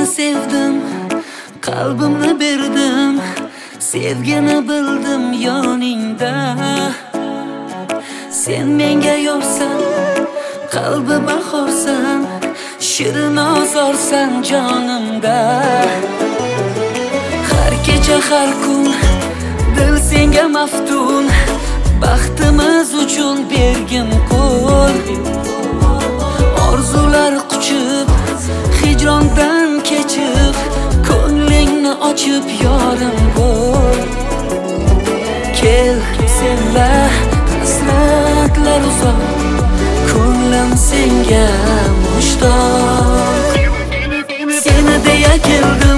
sevdim, qalbimni berdim, sevgini bildim yoningda. Sen menga yorsan, qalbi bahorsan, shirin ozorsan jonimda. Har kecha har kun dil senga maftun, baxtimiz uchun bergin qo'l. Orzular quchib, hijrondan kechib, ko'nglingni ochib yorim bo'l. Kel senla hasratlar uzoq, ko'nglim senga mushtoq. Seni deya keldim,